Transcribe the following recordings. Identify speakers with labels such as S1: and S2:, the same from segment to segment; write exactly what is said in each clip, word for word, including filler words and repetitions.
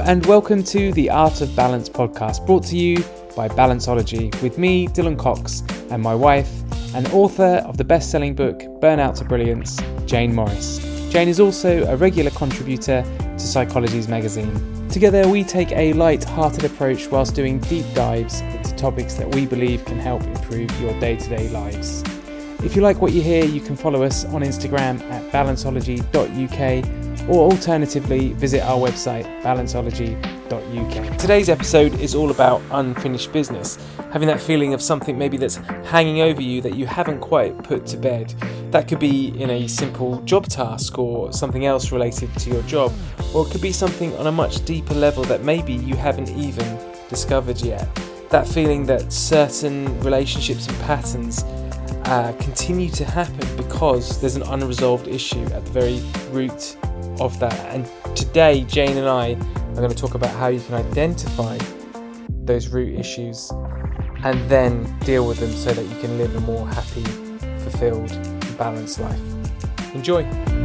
S1: and welcome to the Art of Balance podcast, brought to you by Balanceology, with me, Dylan Cox, and my wife, and author of the best-selling book, Burnout to Brilliance, Jane Morris. Jane is also a regular contributor to Psychology's magazine. Together, we take a light-hearted approach whilst doing deep dives into topics that we believe can help improve your day-to-day lives. If you like what you hear, you can follow us on Instagram at balanceology dot U K, or alternatively, visit our website, balanceology dot U K. Today's episode is all about unfinished business, having that feeling of something maybe that's hanging over you that you haven't quite put to bed. That could be in a simple job task or something else related to your job, or it could be something on a much deeper level that maybe you haven't even discovered yet. That feeling that certain relationships and patterns uh, continue to happen because there's an unresolved issue at the very root of that. And today, Jane and I are going to talk about how you can identify those root issues and then deal with them so that you can live a more happy, fulfilled, and balanced life. Enjoy!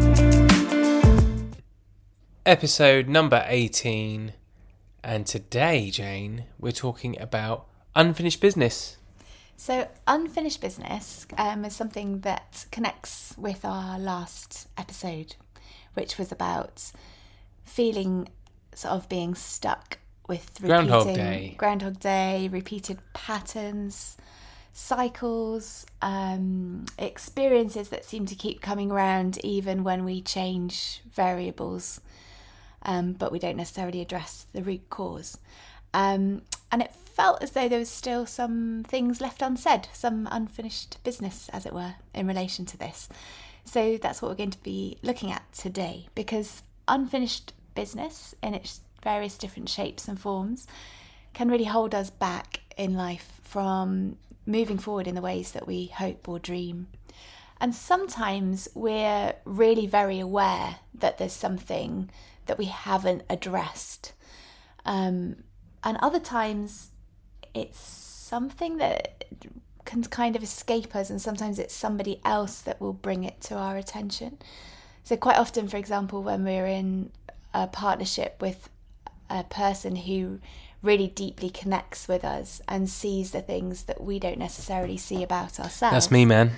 S1: Episode number eighteen, and today, Jane, we're talking about unfinished business.
S2: So unfinished business um, is something that connects with our last episode, which was about feeling sort of being stuck with repeating
S1: Groundhog Day,
S2: Groundhog Day, repeated patterns, cycles, um, experiences that seem to keep coming around even when we change variables, um, but we don't necessarily address the root cause. Um, and it felt as though there was still some things left unsaid, some unfinished business, as it were, in relation to this. So that's what we're going to be looking at today, because unfinished business in its various different shapes and forms can really hold us back in life from moving forward in the ways that we hope or dream. And sometimes we're really very aware that there's something that we haven't addressed. Um, and other times it's something that can kind of escape us, and sometimes it's somebody else that will bring it to our attention. So quite often, for example, when we're in a partnership with a person who really deeply connects with us and sees the things that we don't necessarily see about ourselves.
S1: That's me, man.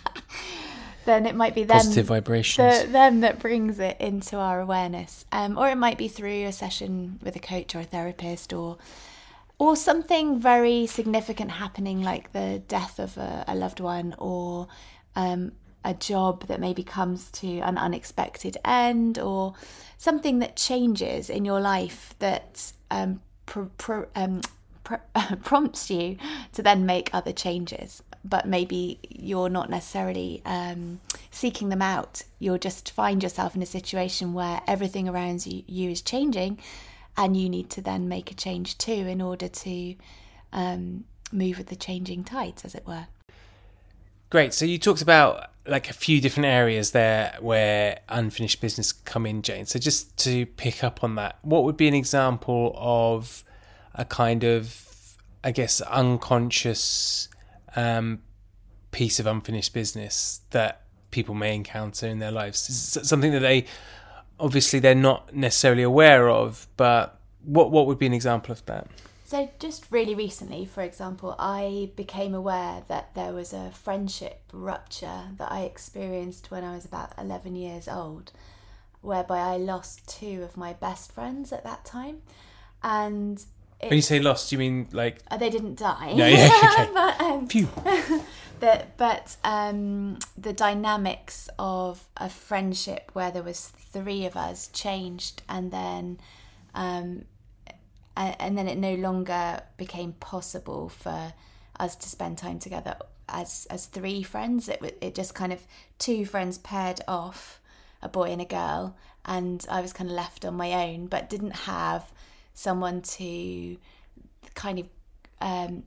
S2: Then it might be them,
S1: positive vibrations.
S2: The, them that brings it into our awareness. Um, or it might be through a session with a coach or a therapist, or or something very significant happening, like the death of a, a loved one, or um, a job that maybe comes to an unexpected end, or something that changes in your life that um, pr- pr- um, pr- prompts you to then make other changes. But maybe you're not necessarily um, seeking them out. You'll just find yourself in a situation where everything around you, you is changing, and you need to then make a change too in order to um, move with the changing tides, as it were.
S1: Great. So you talked about like a few different areas there where unfinished business come in, Jane. So just to pick up on that, what would be an example of a kind of, I guess, unconscious um, piece of unfinished business that people may encounter in their lives? Is it something that they, obviously they're not necessarily aware of, but what what would be an example of that?
S2: So just really recently, for example, I became aware that there was a friendship rupture that I experienced when I was about eleven years old, whereby I lost two of my best friends at that time. And it,
S1: when you say lost, do you mean like...
S2: Uh, they didn't die.
S1: No, yeah, okay.
S2: but, um,
S1: Phew.
S2: the, but um, the dynamics of a friendship where there was three of us changed, and then... Um, and then it no longer became possible for us to spend time together as as three friends. It it just kind of two friends paired off, a boy and a girl, and I was kind of left on my own, but didn't have someone to kind of um,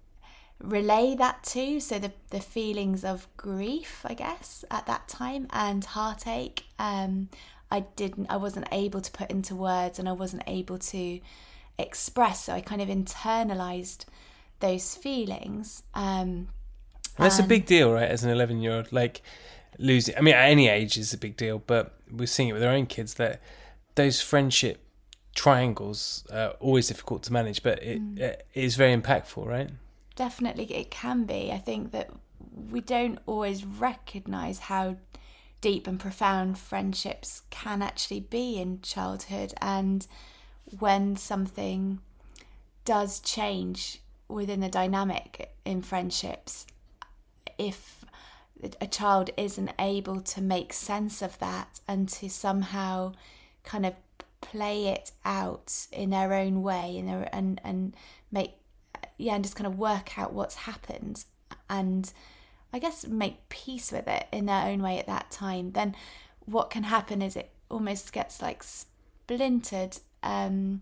S2: relay that to. So the the feelings of grief, I guess, at that time, and heartache, um, I didn't, I wasn't able to put into words, and I wasn't able to express. So I kind of internalized those feelings. Um,
S1: and that's and, a big deal, right? As an eleven-year-old, like losing. I mean, at any age is a big deal, but we're seeing it with our own kids that those friendship triangles are always difficult to manage, but it,
S2: Mm.
S1: it is very impactful, right?
S2: Definitely it can be. I think that we don't always recognise how deep and profound friendships can actually be in childhood, and when something does change within the dynamic in friendships, if a child isn't able to make sense of that and to somehow kind of play it out in their own way and their, and and make yeah and just kind of work out what's happened and I guess make peace with it in their own way at that time, then what can happen is it almost gets like splintered um,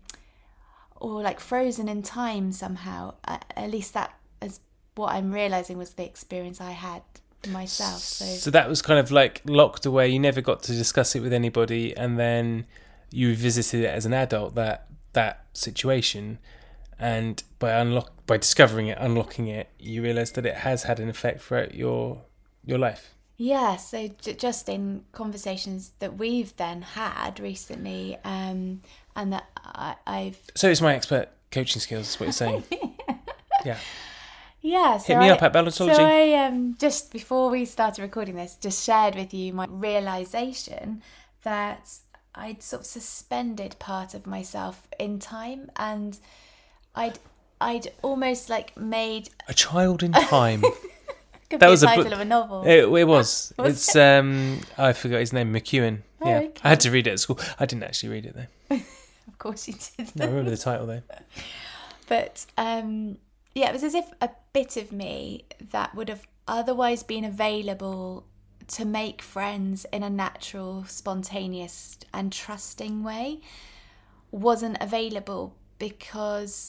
S2: or like frozen in time somehow. Uh, at least that is what I'm realising was the experience I had myself. So.
S1: so that was kind of like locked away. You never got to discuss it with anybody, and then you revisited it as an adult, that that situation, and by unlock by discovering it, unlocking it, you realise that it has had an effect throughout your your life.
S2: Yeah, so j- just in conversations that we've then had recently, um, and that I, I've...
S1: So it's my expert coaching skills, is what you're saying. Yeah.
S2: Yeah, so
S1: Hit me
S2: I,
S1: up at Balancology.
S2: So I, um, just before we started recording this, just shared with you my realisation that I'd sort of suspended part of myself in time, and I'd I'd almost like made
S1: A Child in Time.
S2: could
S1: That
S2: be
S1: was
S2: the
S1: a
S2: title
S1: book-
S2: of a novel.
S1: It, it was.
S2: Was
S1: it's um I forgot his name, McEwan.
S2: Oh,
S1: yeah,
S2: okay.
S1: I had to read it at school. I didn't actually read it though.
S2: Of course you did.
S1: No, I remember the title though.
S2: But um, yeah, it was as if a bit of me that would have otherwise been available to make friends in a natural, spontaneous and trusting way wasn't available, because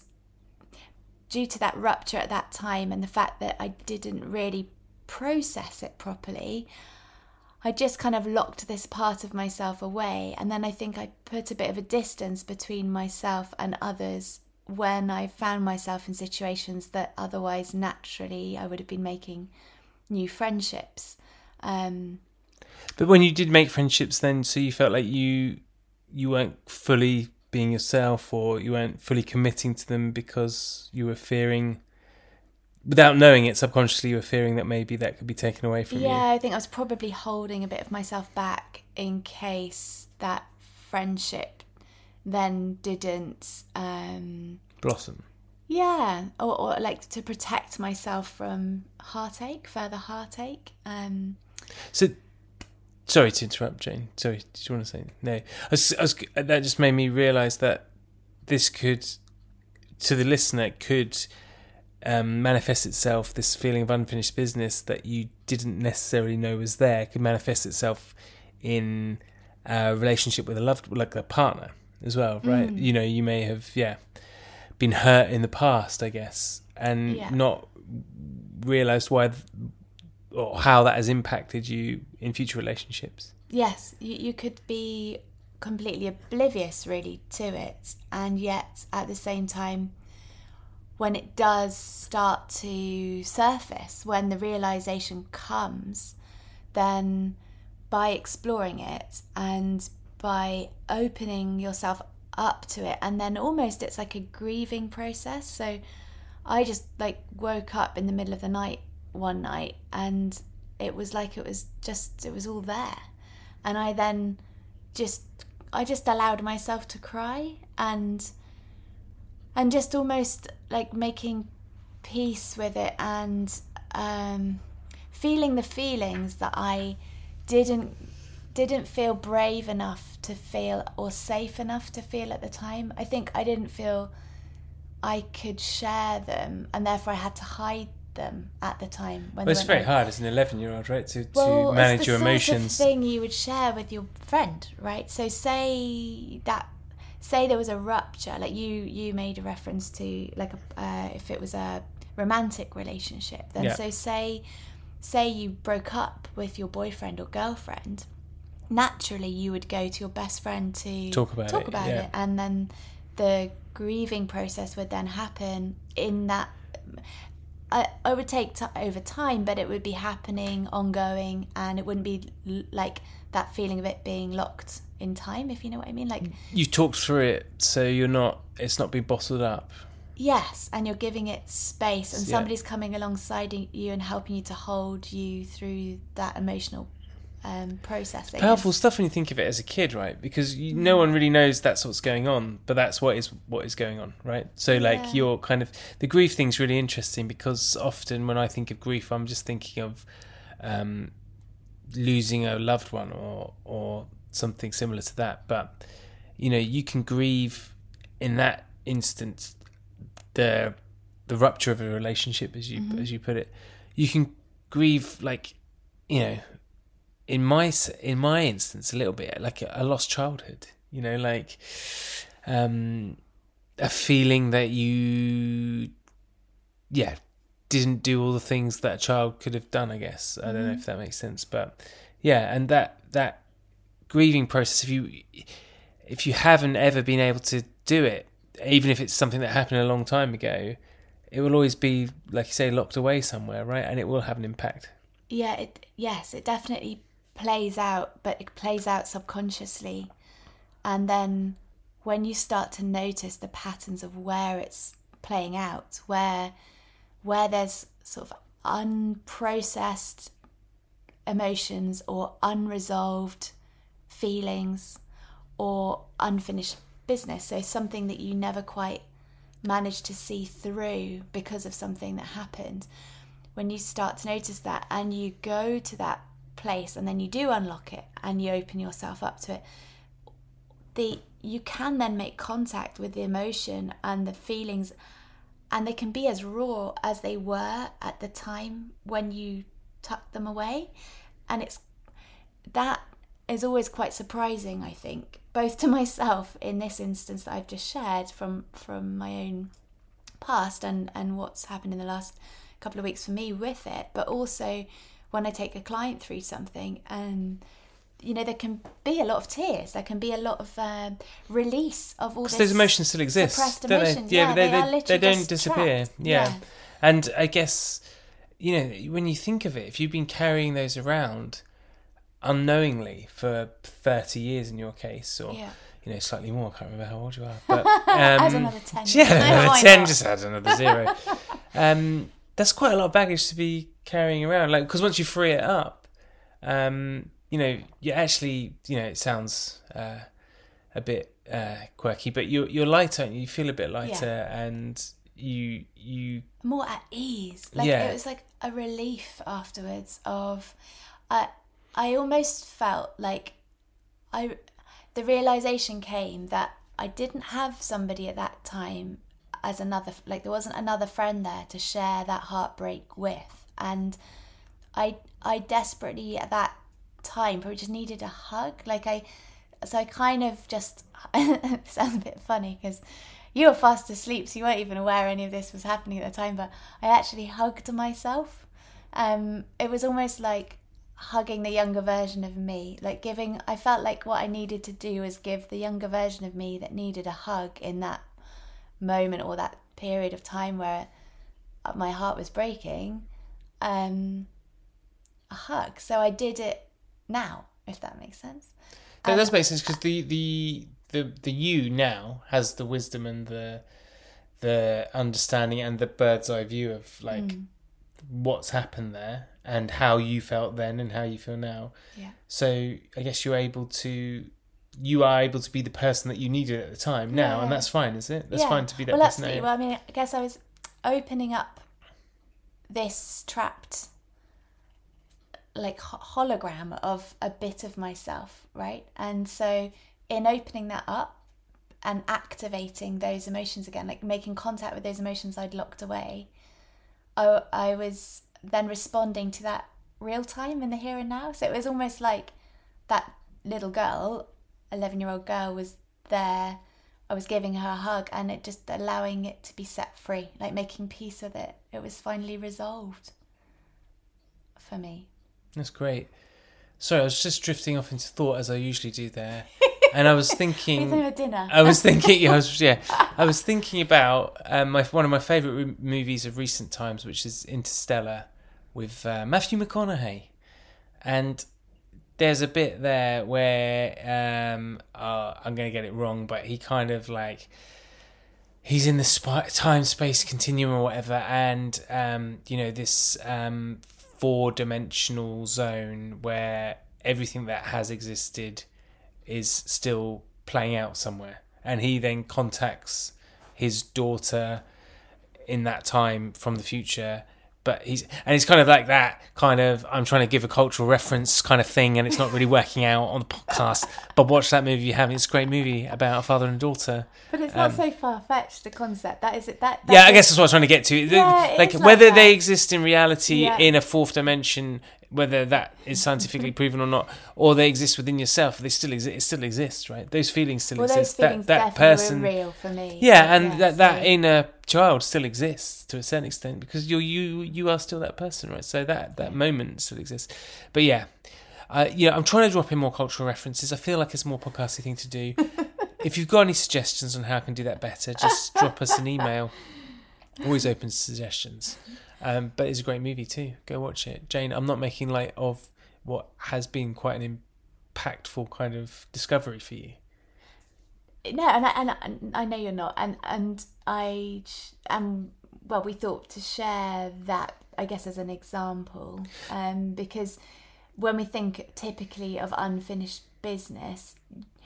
S2: due to that rupture at that time and the fact that I didn't really process it properly, I just kind of locked this part of myself away. And then I think I put a bit of a distance between myself and others when I found myself in situations that otherwise naturally I would have been making new friendships. Um,
S1: But when you did make friendships then, so you felt like you you weren't fully being yourself, or you weren't fully committing to them because you were fearing, without knowing it subconsciously, you were fearing that maybe that could be taken away from
S2: yeah,
S1: you.
S2: I think I was probably holding a bit of myself back in case that friendship then didn't... Um,
S1: Blossom.
S2: Yeah, or, or like to protect myself from heartache, further heartache. Um,
S1: So, sorry to interrupt, Jane. Sorry, did you want to say no? I was, I was, that just made me realise that this could, to the listener, could um, manifest itself. This feeling of unfinished business that you didn't necessarily know was there could manifest itself in a relationship with a loved, like a partner as well, right?
S2: Mm.
S1: You know, you may have, yeah, been hurt in the past, I guess, and
S2: Yeah.
S1: not realised why. Th- or how that has impacted you in future relationships.
S2: yes, you, you could be completely oblivious really to it, and yet at the same time, when it does start to surface, when the realisation comes, then by exploring it and by opening yourself up to it, and then almost it's like a grieving process. So I just like woke up in the middle of the night one night, and it was like it was just it was all there, and I then just I just allowed myself to cry, and and just almost like making peace with it, and um, feeling the feelings that I didn't didn't feel brave enough to feel, or safe enough to feel at the time. I think I didn't feel I could share them, and therefore I had to hide them at the time. When
S1: Well, it's
S2: they
S1: very
S2: went
S1: hard as an eleven-year-old, right, to,
S2: well,
S1: to manage
S2: it's the
S1: your
S2: sort
S1: emotions.
S2: of thing you would share with your friend, right? So say that, say there was a rupture, like you you made a reference to like a, uh, if it was a romantic relationship, then
S1: Yeah.
S2: so say say you broke up with your boyfriend or girlfriend, naturally you would go to your best friend to
S1: Talk about
S2: talk
S1: it,
S2: about
S1: yeah.
S2: it, and then the grieving process would then happen in that. I, I would take t- over time, but it would be happening ongoing, and it wouldn't be l- like that feeling of it being locked in time, if you know what I mean. Like,
S1: you talked through it, so you're not, it's not being bottled up.
S2: Yes, and you're giving it space, and
S1: Yeah.
S2: somebody's coming alongside you and helping you to hold you through that emotional um, processing.
S1: Powerful stuff when you think of it as a kid, right? Because you, no one really knows that's what's going on, but that's what is what is going on, right? So like
S2: Yeah.
S1: you're kind of, the grief thing's really interesting, because often when I think of grief, I'm just thinking of um, losing a loved one or or something similar to that. But you know, you can grieve in that instance the the rupture of a relationship, as you
S2: Mm-hmm.
S1: as you put it. You can grieve, like, you know, in my in my instance, a little bit like a, a lost childhood. You know, like um, a feeling that you, yeah, didn't do all the things that a child could have done. I guess I don't
S2: Mm-hmm.
S1: know if that makes sense, but yeah, and that that grieving process. If you if you haven't ever been able to do it, even if it's something that happened a long time ago, it will always be, like you say, locked away somewhere, right? And it will have an impact.
S2: Yeah, it yes, it definitely plays out, but it plays out subconsciously. And then when you start to notice the patterns of where it's playing out, where where there's sort of unprocessed emotions or unresolved feelings or unfinished business, so something that you never quite managed to see through because of something that happened, when you start to notice that and you go to that place and then you do unlock it and you open yourself up to it, the you can then make contact with the emotion and the feelings, and they can be as raw as they were at the time when you tucked them away. And it's that is always quite surprising, I think, both to myself in this instance that I've just shared from from my own past and and what's happened in the last couple of weeks for me with it, but also when I take a client through something, and you know, there can be a lot of tears, there can be a lot of um, release of all this.
S1: Those emotions still exist,
S2: suppressed
S1: don't
S2: emotions.
S1: they? Yeah,
S2: Yeah,
S1: but they,
S2: they
S1: they,
S2: are
S1: they,
S2: literally
S1: don't
S2: just
S1: disappear.
S2: trapped.
S1: Yeah.
S2: Yeah.
S1: And I guess, you know, when you think of it, if you've been carrying those around unknowingly for thirty years in your case, or
S2: Yeah.
S1: you know, slightly more, I can't remember how old you are, but um,
S2: Add another ten.
S1: yeah,
S2: No,
S1: another
S2: why
S1: ten,
S2: not?
S1: just add another zero. um, that's quite a lot of baggage to be carrying around, like, because once you free it up, um, you know, you actually, you know, it sounds uh, a bit uh, quirky, but you're you're lighter, you feel a bit lighter,
S2: Yeah.
S1: and you you
S2: More at ease. Like,
S1: Yeah.
S2: it was like a relief afterwards of, I I almost felt like I, the realization came that I didn't have somebody at that time as another, like there wasn't another friend there to share that heartbreak with. And I I desperately at that time probably just needed a hug. Like I, so I kind of just, it sounds a bit funny because you were fast asleep, so you weren't even aware any of this was happening at the time, but I actually hugged myself. Um, it was almost like hugging the younger version of me, like giving, I felt like what I needed to do was give the younger version of me that needed a hug in that moment or that period of time where my heart was breaking, um, a hug. So I did it now, if that makes sense.
S1: That
S2: Um,
S1: does make sense, because the, the the the you now has the wisdom and the the understanding and the bird's eye view of like
S2: Mm.
S1: what's happened there and how you felt then and how you feel now.
S2: Yeah.
S1: So I guess you're able to you are able to be the person that you needed at the time now,
S2: Yeah.
S1: and that's fine, is it? That's
S2: Yeah.
S1: fine to be that
S2: well,
S1: person.
S2: absolutely.
S1: Now.
S2: Well, I mean, I guess I was opening up this trapped, like ho- hologram of a bit of myself, right? And so in opening that up and activating those emotions again, like making contact with those emotions I'd locked away, I, I was then responding to that real time in the here and now. So it was almost like that little girl, eleven year old girl, was there. I was giving her a hug and it just allowing it to be set free, like making peace with it. It was finally resolved for me.
S1: That's great. Sorry, I was just drifting off into thought, as I usually do there. And I was thinking,
S2: With a dinner.
S1: I was thinking, yeah, I was, yeah, I was thinking about um, my one of my favourite re- movies of recent times, which is Interstellar, with uh, Matthew McConaughey, and there's a bit there where um, uh, I'm going to get it wrong, but he kind of like he's in the sp- time space continuum or whatever, and um, you know this um, four dimensional zone where everything that has existed is still playing out somewhere, and he then contacts his daughter in that time from the future. But he's and it's kind of like that kind of I'm trying to give a cultural reference kind of thing, and it's not really working out on the podcast. But watch that movie you have. It's a great movie about a father and daughter.
S2: But it's not
S1: um,
S2: so far fetched, the concept. That is it. That, that
S1: yeah,
S2: is,
S1: I guess that's what I was trying to get to.
S2: Yeah,
S1: like
S2: it is
S1: whether
S2: like
S1: they
S2: that.
S1: exist in reality
S2: Yeah.
S1: in a fourth dimension, whether that is scientifically proven or not, or they exist within yourself, they still exist. It still exists, right? Those feelings still
S2: Well, those
S1: exist.
S2: feelings
S1: that that
S2: definitely
S1: person,
S2: were real for me.
S1: yeah, and
S2: Yeah,
S1: that that
S2: so-
S1: inner child still exists to a certain extent because you you you are still that person, right? So that that moment still exists. But yeah, uh, yeah, I'm trying to drop in more cultural references. I feel like it's a more podcasty thing to do. If you've got any suggestions on how I can do that better, just drop us an email. Always open to suggestions. Um, but it's a great movie too. Go watch it, Jane. I'm not making light of what has been quite an impactful kind of discovery for you.
S2: No, and I, and I, and I know you're not, and and I um well, we thought to share that, I guess, as an example, um, because when we think typically of unfinished business,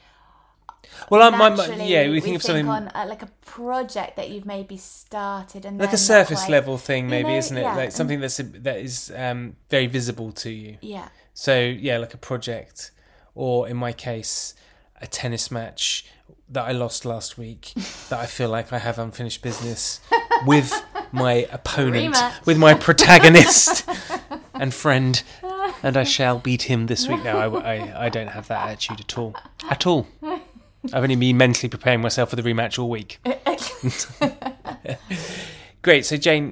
S1: Well, I'm, I'm
S2: naturally
S1: yeah, we think of something
S2: on uh, like a project that you've maybe started and
S1: like
S2: then
S1: a
S2: not
S1: surface
S2: quite-
S1: level thing,
S2: you
S1: maybe,
S2: know,
S1: isn't it?
S2: yeah,
S1: Like
S2: and-
S1: something that's that is um, very visible to you.
S2: Yeah,
S1: So yeah, like a project, or in my case, a tennis match that I lost last week that I feel like I have unfinished business with my opponent,
S2: Rematch.
S1: with my protagonist and friend, and I shall beat him this week. No, I, I, I don't have that attitude at all. At all. I've only been mentally preparing myself for the rematch all week. Great. So Jane,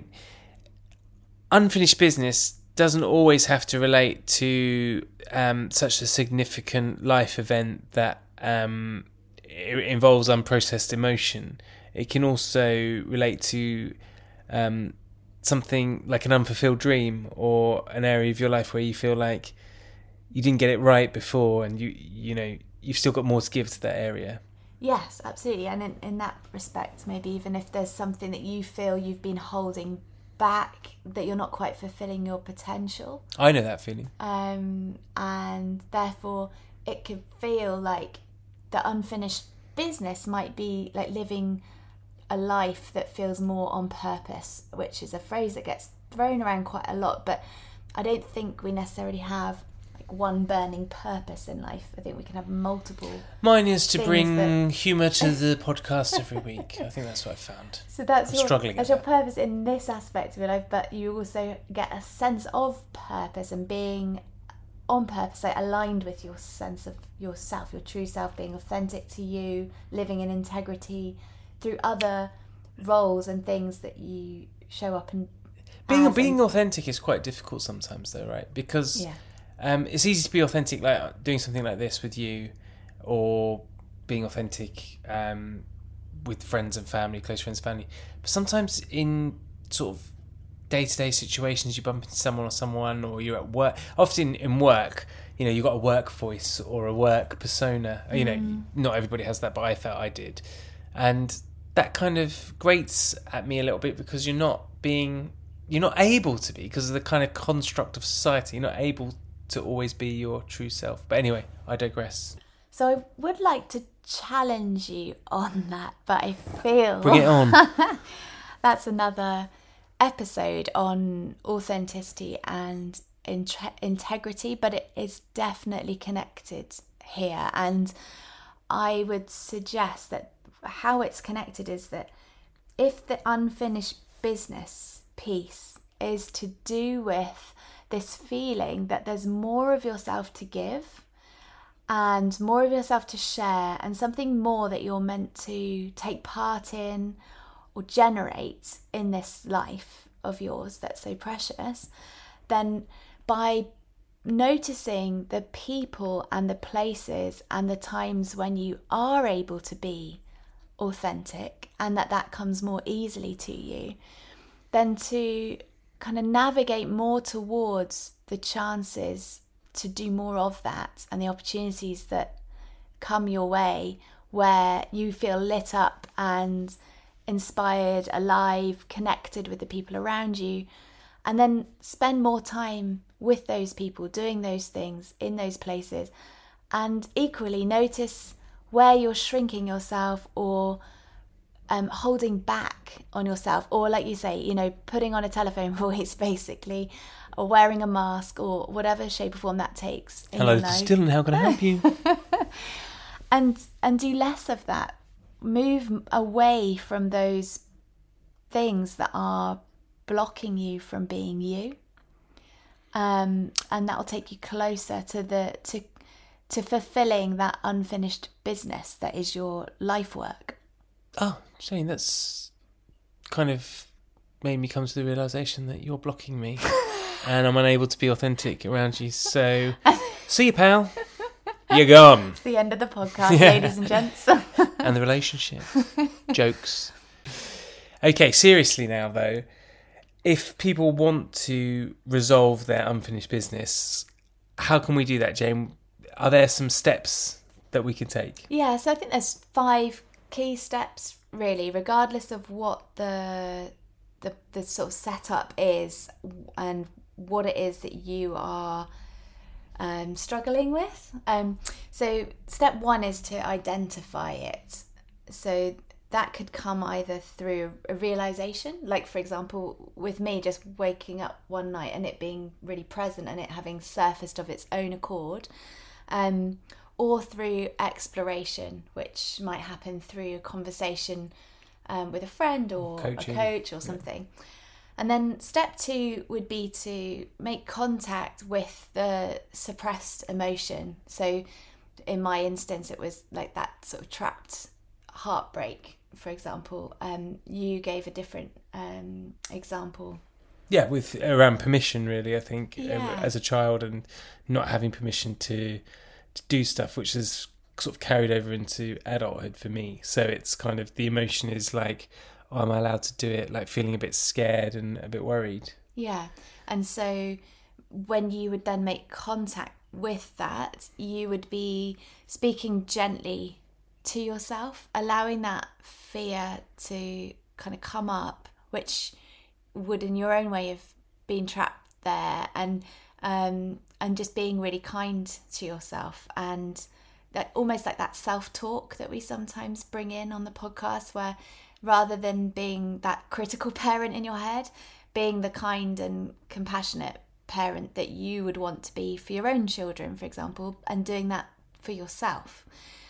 S1: unfinished business doesn't always have to relate to um, such a significant life event that um, it involves unprocessed emotion. It can also relate to um, something like an unfulfilled dream, or an area of your life where you feel like you didn't get it right before, and you you know you've still got more to give to that area.
S2: yes, absolutely. And in, in that respect, maybe even if there's something that you feel you've been holding back, that you're not quite fulfilling your potential,
S1: I know that feeling.
S2: um, and therefore it could feel like the unfinished business might be like living a life that feels more on purpose, which is a phrase that gets thrown around quite a lot, but I don't think we necessarily have like one burning purpose in life. I think we can have multiple.
S1: Mine is to
S2: Things
S1: bring
S2: that-
S1: humour to the podcast every week. I think that's what I found.
S2: So that's
S1: I'm
S2: your,
S1: struggling
S2: that's
S1: at
S2: your purpose in this aspect of your life, but you also get a sense of purpose and being on purpose, like aligned with your sense of yourself, your true self, being authentic to you, living in integrity through other roles and things that you show up and
S1: Being
S2: as
S1: being
S2: and-
S1: authentic is quite difficult sometimes, though, right? Because
S2: yeah.
S1: um, it's easy to be authentic, like doing something like this with you, or being authentic um, with friends and family, close friends and family. But sometimes in sort of day-to-day situations, you bump into someone or someone, or you're at work. Often in work, you know, you've got a work voice or a work persona. You know,
S2: Mm.
S1: not everybody has that, but I felt I did. And that kind of grates at me a little bit, because you're not being, you're not able to be, because of the kind of construct of society. You're not able to always be your true self. But anyway, I digress.
S2: So I would like to challenge you on that, but I feel
S1: Bring it on.
S2: that's another episode on authenticity and inte- integrity, but it is definitely connected here. And I would suggest that how it's connected is that if the unfinished business piece is to do with this feeling that there's more of yourself to give and more of yourself to share, and something more that you're meant to take part in or generate in this life of yours that's so precious, then by noticing the people and the places and the times when you are able to be authentic and that that comes more easily to you, then to kind of navigate more towards the chances to do more of that and the opportunities that come your way, where you feel lit up and inspired, alive, connected with the people around you, and then spend more time with those people, doing those things in those places, and equally notice where you're shrinking yourself or um, holding back on yourself, or like you say, you know, putting on a telephone voice basically, or wearing a mask, or whatever shape or form that takes.
S1: Hello, this is Dylan. How can I help you?
S2: and and do less of that. Move away from those things that are blocking you from being you, um, and that will take you closer to the to to fulfilling that unfinished business that is your life work.
S1: Oh, Jane, that's kind of made me come to the realisation that you're blocking me and I'm unable to be authentic around you. So, see you, pal. You're gone.
S2: It's the end of the podcast, yeah. Ladies and gents.
S1: And the relationship. Jokes. Okay, seriously now, though. If people want to resolve their unfinished business, how can we do that, Jane? Are there some steps that we can take?
S2: Yeah, so I think there's five key steps, really, regardless of what the the, the sort of setup is and what it is that you are um, struggling with. Um, so step one is to identify it. So that could come either through a realization, like for example, with me just waking up one night and it being really present and it having surfaced of its own accord, um, or through exploration, which might happen through a conversation um, with a friend or Coaching. a coach or something. Yeah. And then step two would be to make contact with the suppressed emotion. So in my instance, it was like that sort of trapped heartbreak, for example. Um, you gave a different um, example.
S1: Yeah, with around permission, really, I think,
S2: yeah.
S1: as a child, and not having permission to to do stuff, which is sort of carried over into adulthood for me. So it's kind of, the emotion is like, oh, am I allowed to do it? Like feeling a bit scared and a bit worried.
S2: Yeah. And so when you would then make contact with that, you would be speaking gently to yourself, allowing that fear to kind of come up, which would in your own way have been trapped there, and um, and just being really kind to yourself, and that almost like that self-talk that we sometimes bring in on the podcast, where rather than being that critical parent in your head, being the kind and compassionate parent that you would want to be for your own children, for example, and doing that for yourself.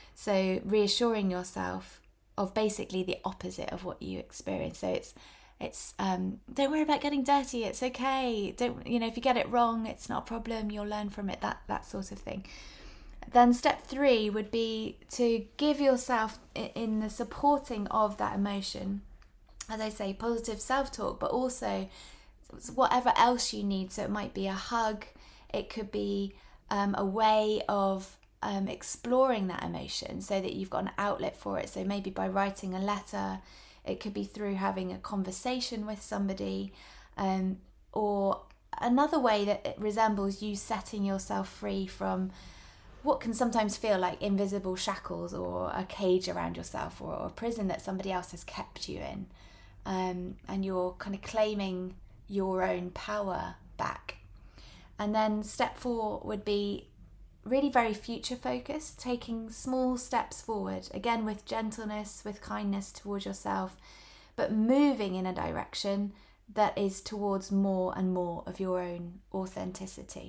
S2: So reassuring yourself of basically the opposite of what you experience. So it's it's um, don't worry about getting dirty. It's okay. Don't, you know, if you get it wrong, it's not a problem. You'll learn from it. That that sort of thing. Then step three would be to give yourself in the supporting of that emotion, as I say, positive self-talk, but also whatever else you need. So it might be a hug. It could be um, a way of um, exploring that emotion so that you've got an outlet for it. So maybe by writing a letter, it could be through having a conversation with somebody, um, or another way that it resembles you setting yourself free from what can sometimes feel like invisible shackles or a cage around yourself, or, or a prison that somebody else has kept you in. Um, and you're kind of claiming your own power back. And then step four would be really very future focused, taking small steps forward, again with gentleness, with kindness towards yourself, but moving in a direction that is towards more and more of your own authenticity.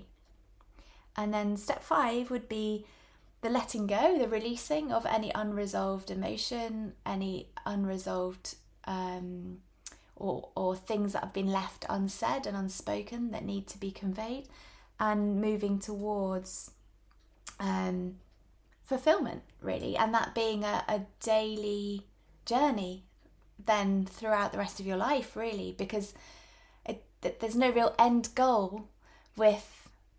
S2: And then step five would be the letting go, the releasing of any unresolved emotion, any unresolved um, or, or things that have been left unsaid and unspoken that need to be conveyed, and moving towards um, fulfillment, really. And that being a, a daily journey then throughout the rest of your life, really, because it, there's no real end goal with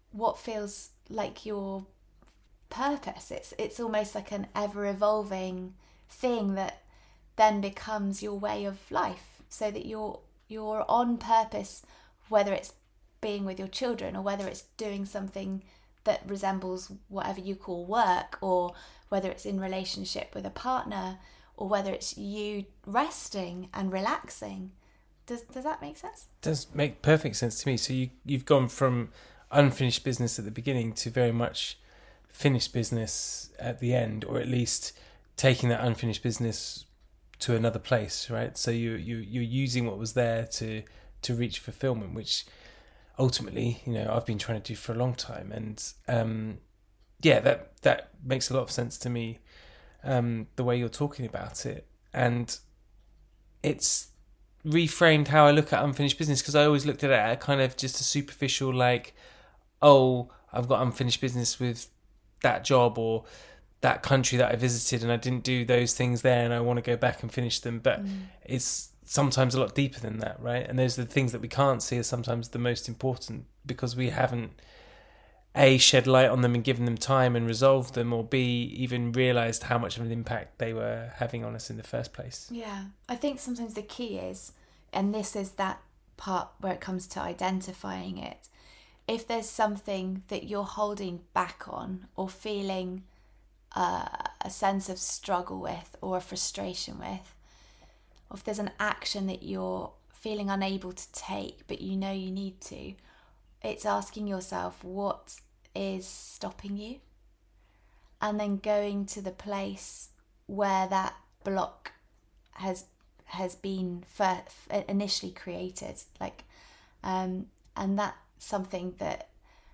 S2: what feels like your purpose. It's it's almost like an ever evolving thing that then becomes your way of life, so that you're you're on purpose, whether it's being with your children or whether it's doing something that resembles whatever you call work, or whether it's in relationship with a partner, or whether it's you resting and relaxing. Does does that make sense?
S3: Does make perfect sense to me. So you you've gone from unfinished business at the beginning to very much finished business at the end, or at least taking that unfinished business to another place, right? So you you you're using what was there to to reach fulfillment, which ultimately, you know, I've been trying to do for a long time, and um, yeah, that that makes a lot of sense to me. Um, the way you're talking about it, and it's reframed how I look at unfinished business, because I always looked at it at kind of just a superficial, like, oh, I've got unfinished business with that job or that country that I visited and I didn't do those things there and I want to go back and finish them. But mm. it's sometimes a lot deeper than that, right? And those are the things that we can't see are sometimes the most important, because we haven't A, shed light on them and given them time and resolved them, or B, even realised how much of an impact they were having on us in the first place.
S2: Yeah, I think sometimes the key is, and this is that part where it comes to identifying it, if there's something that you're holding back on or feeling uh, a sense of struggle with or a frustration with, or if there's an action that you're feeling unable to take but you know you need to, it's asking yourself, what is stopping you? And then going to the place where that block has has been first, initially created, like, um, and that's something that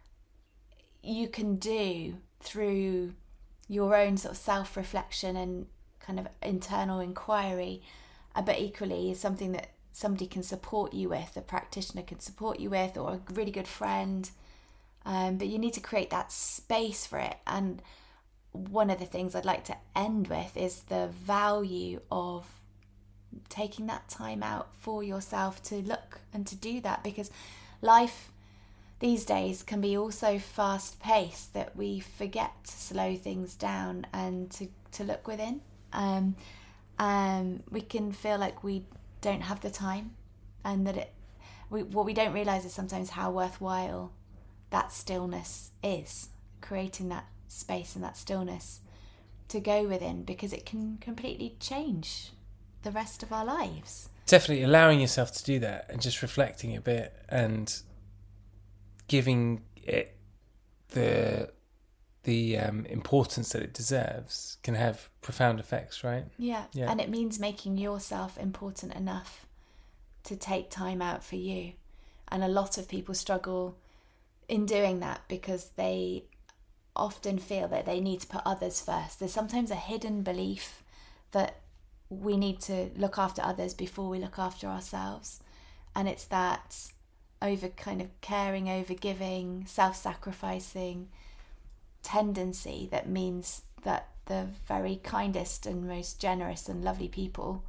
S2: you can do through your own sort of self-reflection and kind of internal inquiry, uh, but equally is something that somebody can support you with, a practitioner can support you with, or a really good friend. Um, but you need to create that space for it. And one of the things I'd like to end with is the value of taking that time out for yourself to look and to do that, because life these days can be also fast paced that we forget to slow things down and to, to look within. Um, um, we can feel like we don't have the time, and that it we, what we don't realise is sometimes how worthwhile that stillness is, creating that space and that stillness to go within, because it can completely change the rest of our lives.
S3: Definitely allowing yourself to do that and just reflecting a bit and giving it the the um, importance that it deserves can have profound effects, right?
S2: Yeah. yeah, and it means making yourself important enough to take time out for you. And a lot of people struggle in doing that because they often feel that they need to put others first. There's sometimes a hidden belief that we need to look after others before we look after ourselves. And it's that over kind of caring, over giving, self-sacrificing tendency that means that the very kindest and most generous and lovely people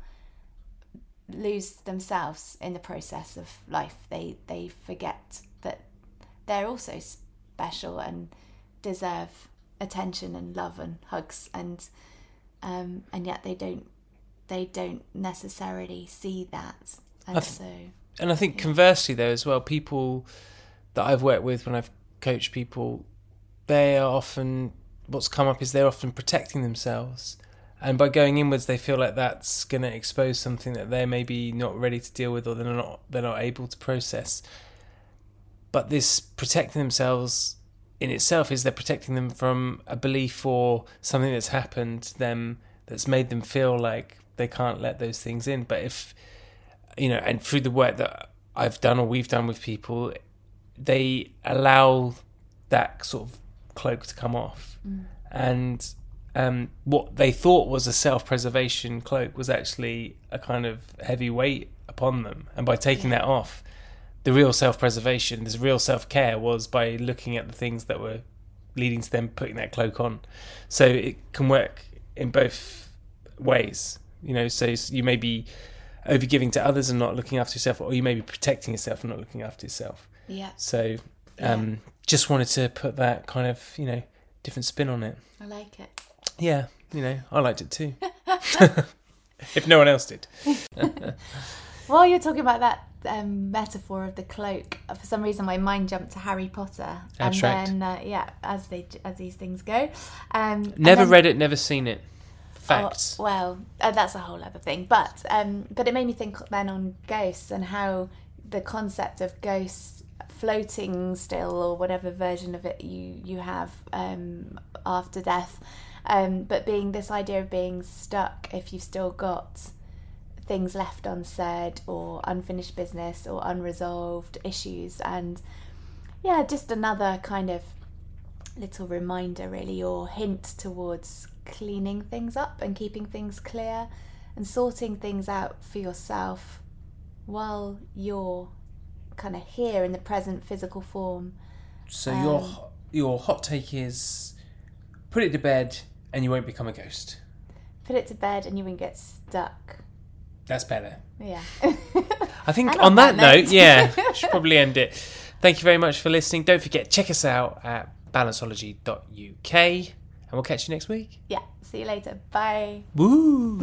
S2: lose themselves in the process of life. They they forget that they're also special and deserve attention and love and hugs, and um, and yet they don't they don't necessarily see that. And th- so
S3: and I think
S2: yeah.
S3: conversely though as well, people that I've worked with when I've coached people, they are often, what's come up is they're often protecting themselves, and by going inwards they feel like that's going to expose something that they're maybe not ready to deal with, or they're not they're not able to process. But this protecting themselves in itself is they're protecting them from a belief or something that's happened to them that's made them feel like they can't let those things in. But if, you know, and through the work that I've done or we've done with people, they allow that sort of cloak to come off. Mm. And um, what they thought was a self-preservation cloak was actually a kind of heavy weight upon them. And by taking yeah. that off, the real self-preservation, this real self-care was by looking at the things that were leading to them putting that cloak on. So it can work in both ways, you know. So you may be overgiving to others and not looking after yourself, or you may be protecting yourself and not looking after yourself.
S2: Yeah.
S3: So Um,
S2: Yeah.
S3: Just wanted to put that kind of, you know, different spin on it.
S2: I like it.
S3: Yeah, you know, I liked it too. If no one else did.
S2: While you're talking about that um, metaphor of the cloak, for some reason my mind jumped to Harry Potter.
S3: Abstract.
S2: And then, uh, yeah, as they as these things go. Um,
S3: Never
S2: and then,
S3: read it, never seen it. Facts.
S2: Oh, well, uh, that's a whole other thing. But um, but it made me think then on ghosts and how the concept of ghosts floating still, or whatever version of it you you have um, after death, um, but being this idea of being stuck if you've still got things left unsaid or unfinished business or unresolved issues. And yeah, just another kind of little reminder really, or hint towards cleaning things up and keeping things clear and sorting things out for yourself while you're kind of here in the present physical form.
S3: So
S2: um,
S3: your your hot take is put it to bed and you won't become a ghost.
S2: Put it to bed and you won't get stuck.
S3: That's better.
S2: Yeah.
S3: I think
S2: And
S3: on,
S2: on
S3: that,
S2: that
S3: note,
S2: note.
S3: yeah, should probably end it. Thank you very much for listening. Don't forget, check us out at balanceology dot U K and we'll catch you next week.
S2: Yeah. See you later. Bye.
S3: Woo!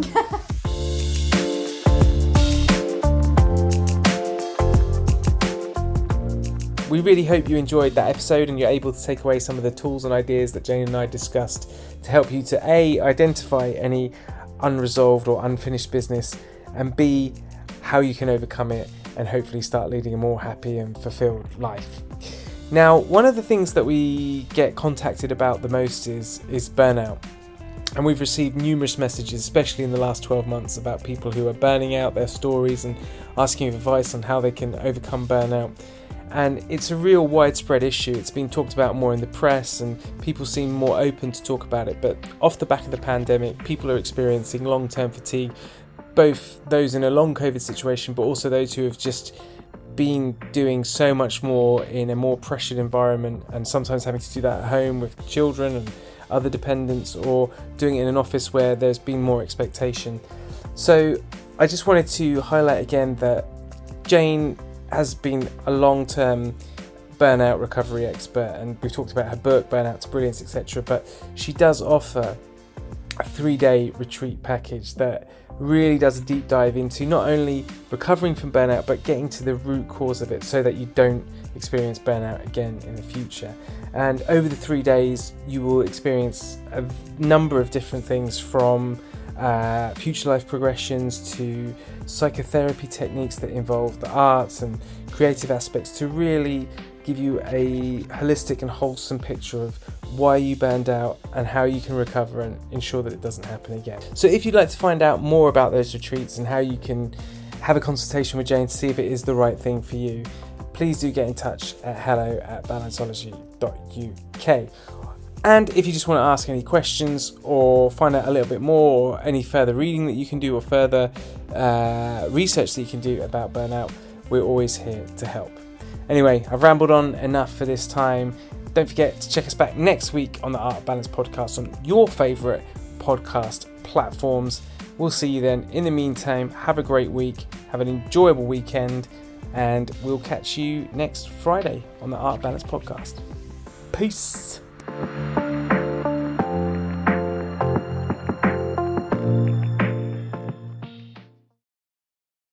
S3: We really hope you enjoyed that episode and you're able to take away some of the tools and ideas that Jane and I discussed to help you to A, identify any unresolved or unfinished business, and B, how you can overcome it and hopefully start leading a more happy and fulfilled life. Now, one of the things that we get contacted about the most is, is burnout. And we've received numerous messages, especially in the last twelve months, about people who are burning out, their stories, and asking for advice on how they can overcome burnout. And it's a real widespread issue. It's been talked about more in the press and people seem more open to talk about it. But off the back of the pandemic, people are experiencing long-term fatigue, both those in a long COVID situation, but also those who have just been doing so much more in a more pressured environment and sometimes having to do that at home with children and other dependents, or doing it in an office where there's been more expectation. So I just wanted to highlight again that Jane has been a long-term burnout recovery expert, and we've talked about her book, Burnout to Brilliance, et cetera. But she does offer a three-day retreat package that really does a deep dive into not only recovering from burnout, but getting to the root cause of it so that you don't experience burnout again in the future. And over the three days, you will experience a number of different things, from uh, future life progressions to psychotherapy techniques that involve the arts and creative aspects, to really give you a holistic and wholesome picture of why you burned out and how you can recover and ensure that it doesn't happen again. So if you'd like to find out more about those retreats and how you can have a consultation with Jane to see if it is the right thing for you, please do get in touch at hello at balanceology dot U K. And if you just want to ask any questions or find out a little bit more, or any further reading that you can do, or further uh, research that you can do about burnout, we're always here to help. Anyway, I've rambled on enough for this time. Don't forget to check us back next week on the Art of Balance podcast on your favourite podcast platforms. We'll see you then. In the meantime, have a great week, have an enjoyable weekend, and we'll catch you next Friday on the Art of Balance podcast. Peace.